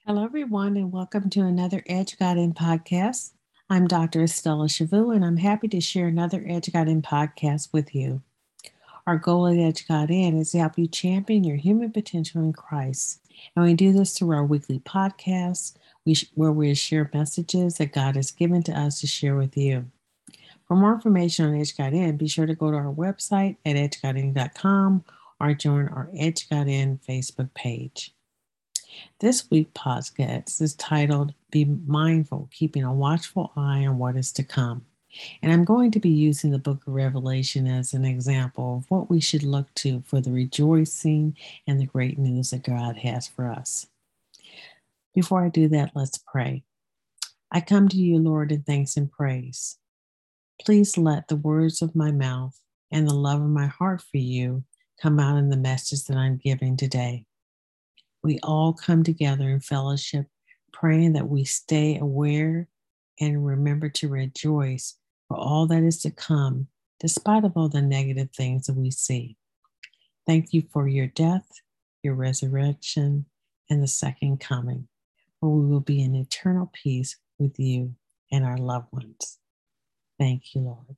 Hello, everyone, and welcome to another Edge God In podcast. I'm Dr. Estella Shavu, and I'm happy to share another Edge God In podcast with you. Our goal at Edge God In is to help you champion your human potential in Christ. And we do this through our weekly podcasts, where we share messages that God has given to us to share with you. For more information on Edge God In, be sure to go to our website at edgegodin.com or join our Edge God In Facebook page. This week's podcast is titled Be Mindful, Keeping a Watchful Eye on What Is to Come. And I'm going to be using the book of Revelation as an example of what we should look to for the rejoicing and the great news that God has for us. Before I do that, let's pray. I come to you, Lord, in thanks and praise. Please let the words of my mouth and the love of my heart for you come out in the message that I'm giving today. We all come together in fellowship, praying that we stay aware and remember to rejoice for all that is to come, despite of all the negative things that we see. Thank you for your death, your resurrection, and the second coming, where we will be in eternal peace with you and our loved ones. Thank you, Lord.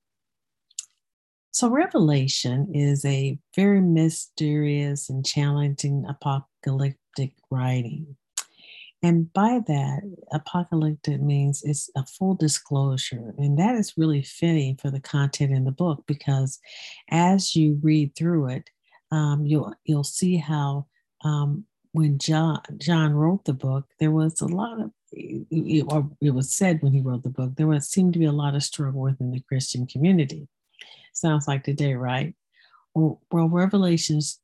So, Revelation is a very mysterious and challenging apocalyptic writing. And by that, apocalyptic means it's a full disclosure. And that is really fitting for the content in the book because as you read through it, you'll see how when John wrote the book, there was a lot of it was said when he wrote the book, seemed to be a lot of struggle within the Christian community. Sounds like today, right? Well, Revelations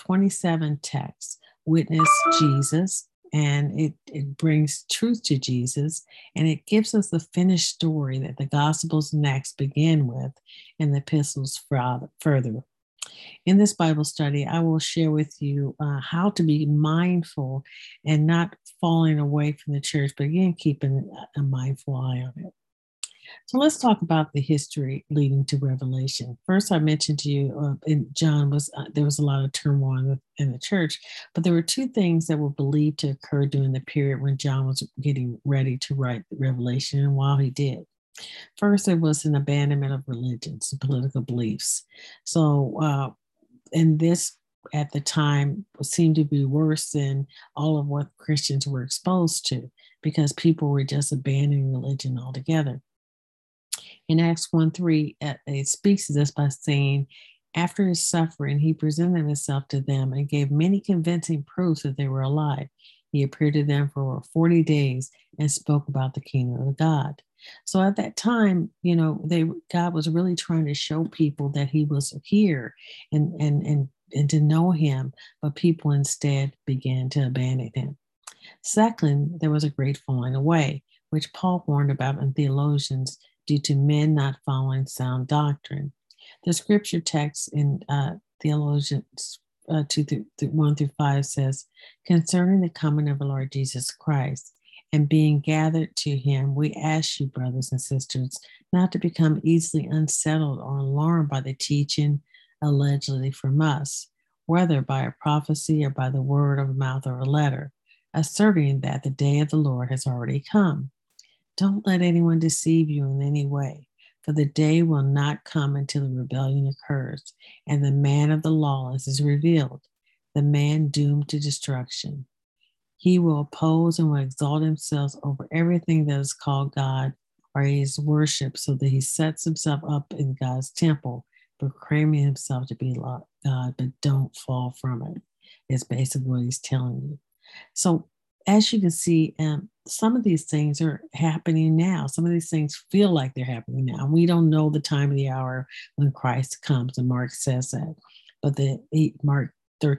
27 texts witness Jesus, and it brings truth to Jesus, and it gives us the finished story that the Gospels next begin with, and the epistles further. In this Bible study, I will share with you how to be mindful and not falling away from the church, but again, keeping a mindful eye on it. So let's talk about the history leading to Revelation. First, I mentioned to you in John there was a lot of turmoil in the church, but there were two things that were believed to occur during the period when John was getting ready to write Revelation, and while he did. First, there was an abandonment of religions and political beliefs. So, and this at the time seemed to be worse than all of what Christians were exposed to because people were just abandoning religion altogether. In Acts 1:3, it speaks to this by saying, after his suffering, he presented himself to them and gave many convincing proofs that they were alive. He appeared to them for over 40 days and spoke about the kingdom of God. So at that time, God was really trying to show people that he was here and to know him, but people instead began to abandon him. Second, there was a great falling away, which Paul warned about in Theologians due to men not following sound doctrine. The scripture text in Theologians 1 through 5 says, concerning the coming of the Lord Jesus Christ and being gathered to him, we ask you, brothers and sisters, not to become easily unsettled or alarmed by the teaching allegedly from us, whether by a prophecy or by the word of mouth or a letter, asserting that the day of the Lord has already come. Don't let anyone deceive you in any way, for the day will not come until the rebellion occurs, and the man of the lawless is revealed, the man doomed to destruction. He will oppose and will exalt himself over everything that is called God or is worshipped, so that he sets himself up in God's temple, proclaiming himself to be God, but don't fall from it. It's basically what he's telling you. So as you can see, some of these things are happening now. Some of these things feel like they're happening now. We don't know the time of the hour when Christ comes, and Mark says that. But Mark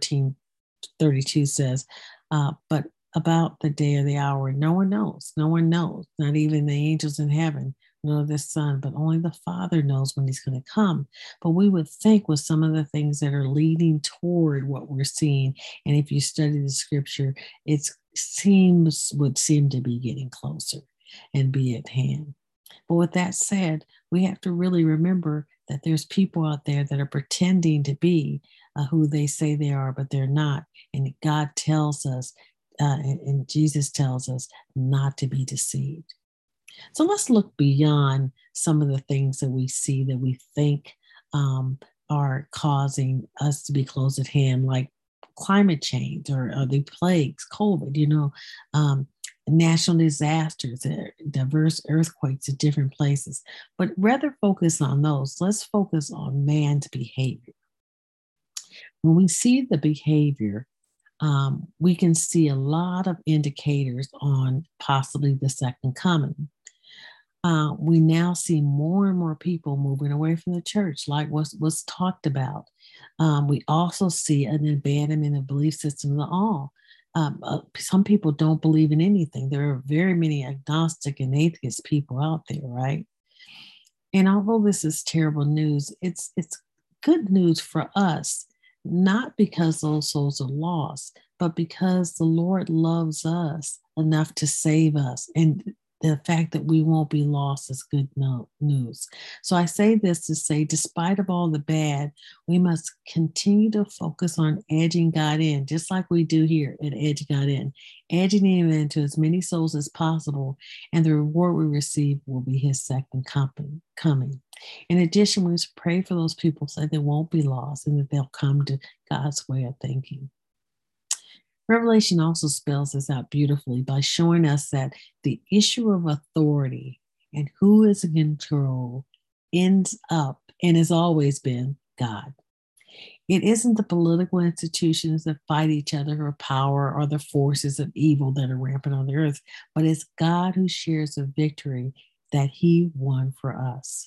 13:32 says, but about the day or the hour, no one knows. No one knows, not even the angels in heaven, nor the Son, but only the Father knows when he's going to come. But we would think with some of the things that are leading toward what we're seeing, and if you study the scripture, it would seem to be getting closer and be at hand. But with that said, we have to really remember that there's people out there that are pretending to be who they say they are, but they're not. And God tells us and Jesus tells us not to be deceived. So let's look beyond some of the things that we see that we think are causing us to be close at hand, like climate change or the plagues, COVID, national disasters, diverse earthquakes at different places. But rather focus on those, let's focus on man's behavior. When we see the behavior, we can see a lot of indicators on possibly the second coming. We now see more and more people moving away from the church, like was talked about. We also see an abandonment of belief systems at all. Some people don't believe in anything. There are very many agnostic and atheist people out there, right? And although this is terrible news, it's good news for us, not because those souls are lost, but because the Lord loves us enough to save us. And the fact that we won't be lost is good news. So I say this to say, despite of all the bad, we must continue to focus on edging God in, just like we do here at Edge God In, edging him into as many souls as possible, and the reward we receive will be his second coming. In addition, we must pray for those people so they won't be lost and that they'll come to God's way of thinking. Revelation also spells this out beautifully by showing us that the issue of authority and who is in control ends up and has always been God. It isn't the political institutions that fight each other for power or the forces of evil that are rampant on the earth, but it's God who shares the victory that he won for us.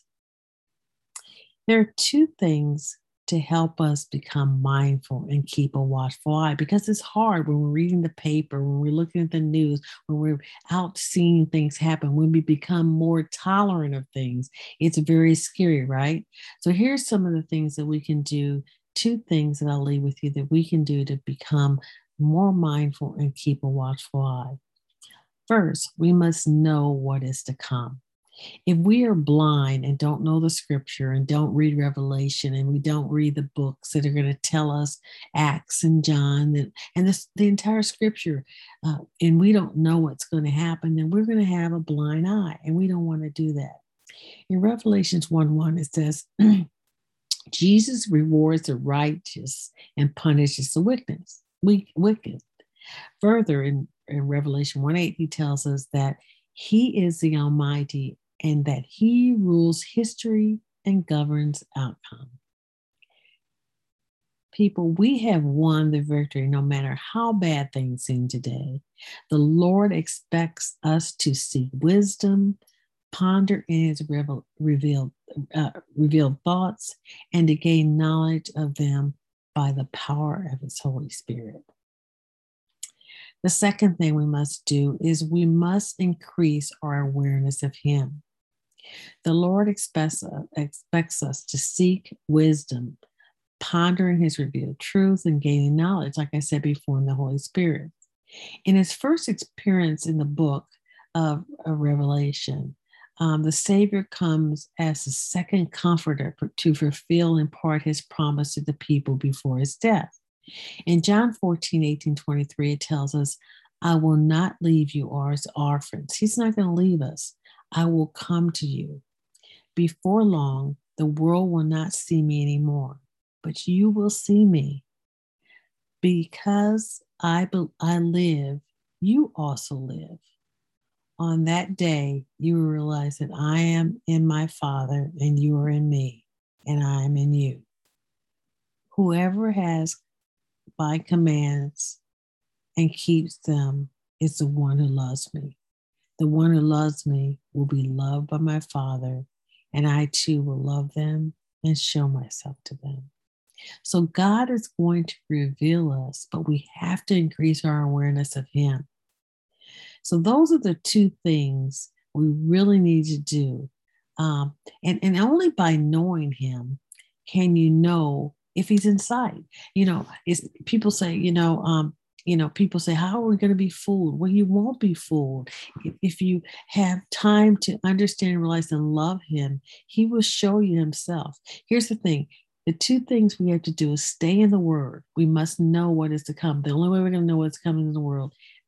There are two things to help us become mindful and keep a watchful eye, because it's hard when we're reading the paper, when we're looking at the news, when we're out seeing things happen, when we become more tolerant of things. It's very scary, right? So here's some of the things that we can do, two things that I'll leave with you that we can do to become more mindful and keep a watchful eye. First, we must know what is to come. If we are blind and don't know the scripture and don't read Revelation and we don't read the books that are going to tell us Acts and John and the entire scripture, and we don't know what's going to happen, then we're going to have a blind eye, and we don't want to do that. In Revelations 1:1, it says, Jesus rewards the righteous and punishes the wicked. Further, in Revelation 1:8, he tells us that he is the Almighty and that he rules history and governs outcome. People, we have won the victory no matter how bad things seem today. The Lord expects us to seek wisdom, ponder in his revealed thoughts, and to gain knowledge of them by the power of his Holy Spirit. The second thing we must do is we must increase our awareness of him. The Lord expects us to seek wisdom, pondering his revealed truth, and gaining knowledge, like I said before, in the Holy Spirit. In his first experience in the book of Revelation, the Savior comes as the second comforter to fulfill in part his promise to the people before his death. In John 14:18-23, it tells us, I will not leave you as orphans. He's not going to leave us. I will come to you. Before long, the world will not see me anymore, but you will see me. Because I live, you also live. On that day, you will realize that I am in my Father, and you are in me, and I am in you. Whoever has my commands and keeps them is the one who loves me. The one who loves me will be loved by my Father, and I too will love them and show myself to them. So God is going to reveal us, but we have to increase our awareness of him. So those are the two things we really need to do. And only by knowing him can you know if he's in sight. People say, people say, how are we going to be fooled? Well, you won't be fooled. If you have time to understand, realize, and love him, he will show you himself. Here's the thing. The two things we have to do is stay in the word. We must know what is to come. The only way we're going to know what's coming in the world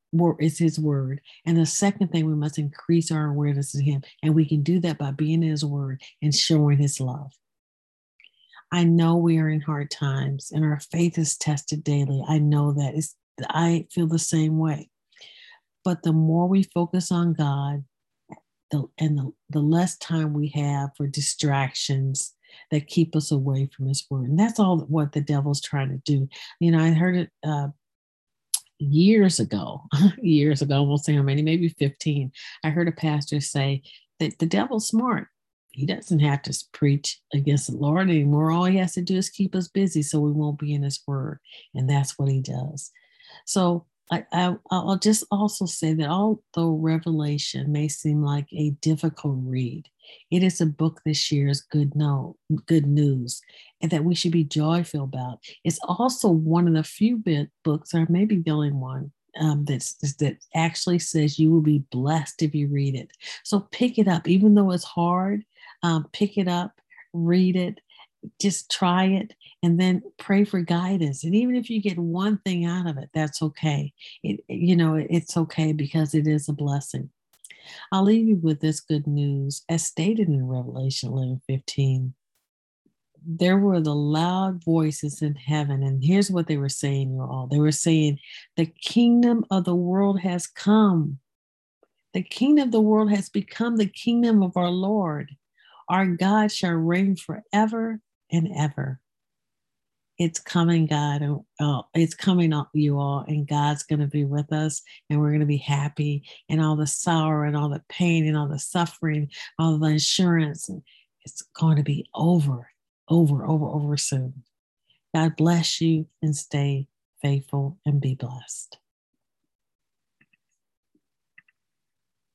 is his word. And the second thing, we must increase our awareness of him. And we can do that by being in his word and showing his love. I know we are in hard times and our faith is tested daily. I know that. I feel the same way. But the more we focus on God, the less time we have for distractions that keep us away from his word. And that's all what the devil's trying to do. I heard it years ago, I won't say how many, maybe 15. I heard a pastor say that the devil's smart. He doesn't have to preach against the Lord anymore. All he has to do is keep us busy so we won't be in his word. And that's what he does. So I'll just also say that although Revelation may seem like a difficult read, it is a book that shares good news, and that we should be joyful about. It's also one of the few books, or maybe the only one, that actually says you will be blessed if you read it. So pick it up, even though it's hard. Pick it up, read it, just try it, and then pray for guidance. And even if you get one thing out of it, that's okay. It's okay, because it is a blessing. I'll leave you with this good news. As stated in Revelation 11:15, there were the loud voices in heaven. And here's what they were saying, you all. They were saying, the kingdom of the world has come. The kingdom of the world has become the kingdom of our Lord. Our God shall reign forever and ever. It's coming, God. It's coming, you all, and God's going to be with us, and we're going to be happy, and all the sorrow and all the pain and all the suffering, all the insurance, and it's going to be over soon. God bless you, and stay faithful and be blessed.